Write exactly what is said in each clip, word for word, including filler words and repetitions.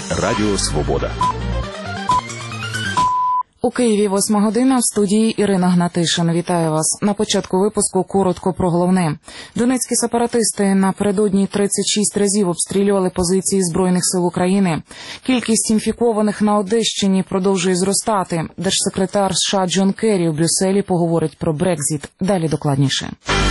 Радіо Свобода. У Києві восьма година, в студії Ірина Гнатишин. Вітаю вас. На початку випуску коротко про головне. Донецькі сепаратисти напередодні тридцять шість разів обстрілювали позиції Збройних сил України. Кількість інфікованих на Одещині продовжує зростати. Держсекретар США Джон Керрі у Брюсселі поговорить про Брекзит. Далі докладніше.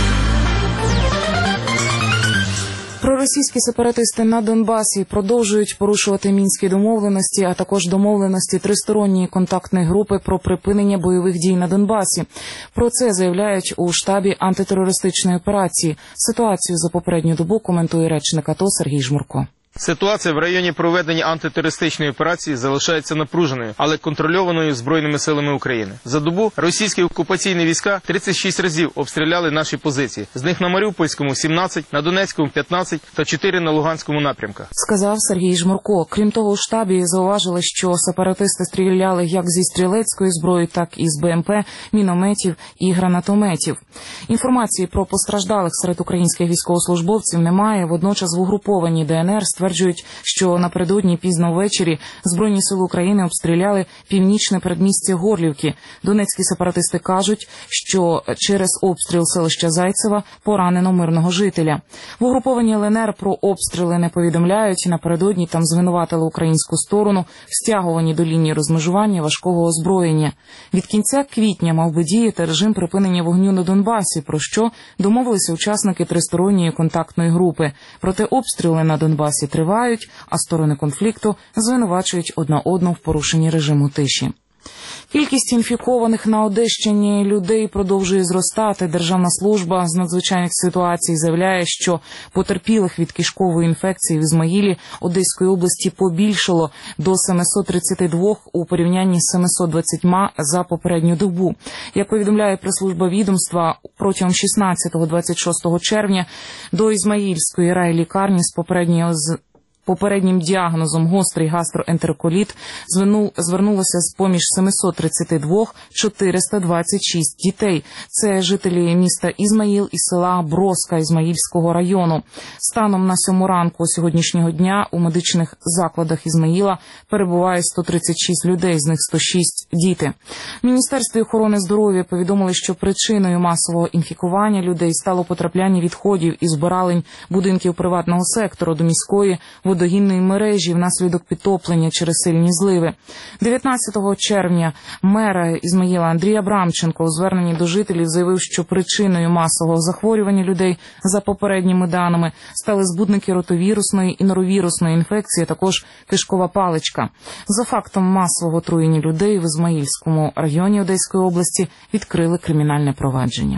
Проросійські сепаратисти на Донбасі продовжують порушувати мінські домовленості, а також домовленості тристоронньої контактної групи про припинення бойових дій на Донбасі. Про це заявляють у штабі антитерористичної операції. Ситуацію за попередню добу коментує речник АТО Сергій Жмурко. Ситуація в районі проведення антитерористичної операції залишається напруженою, але контрольованою Збройними силами України. За добу російські окупаційні війська тридцять шість разів обстріляли наші позиції. З них на Маріупольському – сімнадцять, на Донецькому – п'ятнадцять та чотири на Луганському напрямках. Сказав Сергій Жмурко. Крім того, у штабі зауважили, що сепаратисти стріляли як зі стрілецької зброї, так і з БМП, мінометів і гранатометів. Інформації про постраждалих серед українських військовослужбовців немає. Водночас в угрупованій ДНР стверджують, що напередодні пізно ввечері Збройні сили України обстріляли північне передмістя Горлівки. Донецькі сепаратисти кажуть, що через обстріл селища Зайцева поранено мирного жителя. В угрупованій ЛНР про обстріли не повідомляють. Напередодні там звинуватили українську сторону в стягуванні до лінії розмежування важкого озброєння. Від кінця квітня мав би діяти режим припинення вогню на Донбасі, про що домовилися учасники тристоронньої контактної групи. Проте обстріли на Донбасі тривають, а сторони конфлікту звинувачують одна одну в порушенні режиму тиші. Кількість інфікованих на Одещині людей продовжує зростати. Державна служба з надзвичайних ситуацій заявляє, що потерпілих від кишкової інфекції в Ізмаїлі Одеської області побільшало до сімсот тридцять два у порівнянні з семисот двадцятьма за попередню добу. Як повідомляє прес-служба відомства, протягом шістнадцятого - двадцять шостого червня до Ізмаїльської райлікарні з попередньою з попереднім діагнозом гострий гастроентероколіт звернулося з поміж семисот тридцяти двох чотириста двадцять шість дітей. Це жителі міста Ізмаїл і села Броска Ізмаїльського району. Станом на сьому ранку сьогоднішнього дня у медичних закладах Ізмаїла перебуває сто тридцять шість людей, з них сто шість діти. В Міністерстві охорони здоров'я повідомили, що причиною масового інфікування людей стало потрапляння відходів із збиралень будинків приватного сектору до міської водогінної мережі внаслідок підтоплення через сильні зливи. дев'ятнадцятого червня мер Ізмаїла Андрій Абрамченко у зверненні до жителів заявив, що причиною масового захворювання людей за попередніми даними стали збудники ротовірусної і норовірусної інфекції, а також кишкова паличка. За фактом масового отруєння людей в Ізмаїльському районі Одеської області відкрили кримінальне провадження.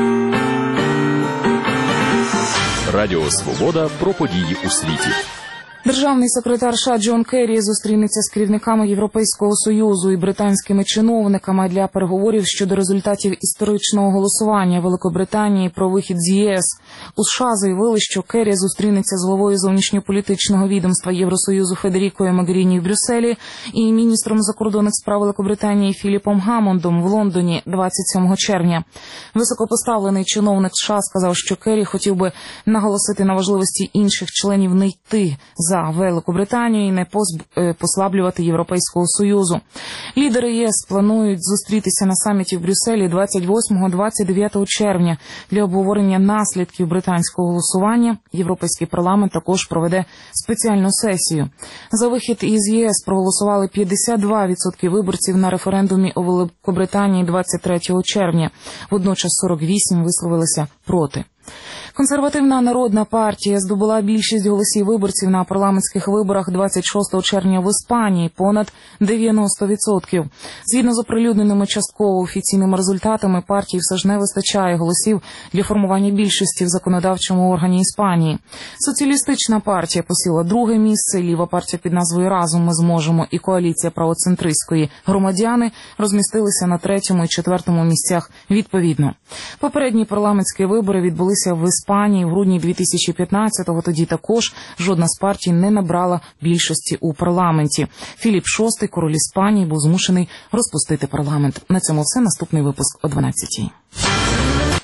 Радіо Свобода про події у світі. Державний секретар США Джон Керрі зустрінеться з керівниками Європейського Союзу і британськими чиновниками для переговорів щодо результатів історичного голосування Великобританії про вихід з ЄС. У США заявили, що Керрі зустрінеться з головою зовнішньополітичного відомства Євросоюзу Федерікою Могеріні в Брюсселі і міністром закордонних справ Великобританії Філіпом Гаммондом в Лондоні двадцять сьомого червня. Високопоставлений чиновник США сказав, що Керрі хотів би наголосити на важливості інших членів не йти за Великобританію і не послаблювати Європейського Союзу. Лідери ЄС планують зустрітися на саміті в Брюсселі двадцять восьмого - двадцять дев'ятого червня для обговорення наслідків британського голосування. Європейський парламент також проведе спеціальну сесію. За вихід із ЄС проголосували п'ятдесят два відсотки виборців на референдумі у Великобританії двадцять третього червня. Водночас сорок вісім висловилися проти. Консервативна народна партія здобула більшість голосів виборців на парламентських виборах двадцять шостого червня в Іспанії – понад дев'яносто відсотків. Згідно з оприлюдненими частково офіційними результатами, партії все ж не вистачає голосів для формування більшості в законодавчому органі Іспанії. Соціалістична партія посіла друге місце, ліва партія під назвою «Разом ми зможемо» і коаліція правоцентристської «Громадяни» розмістилися на третьому і четвертому місцях відповідно. Попередні парламентські вибори відбулися в Іспанії в грудні дві тисячі п'ятнадцятого, тоді також жодна з партій не набрала більшості у парламенті. Філіп шостий, король Іспанії, був змушений розпустити парламент. На цьому все. Наступний випуск о дванадцятій.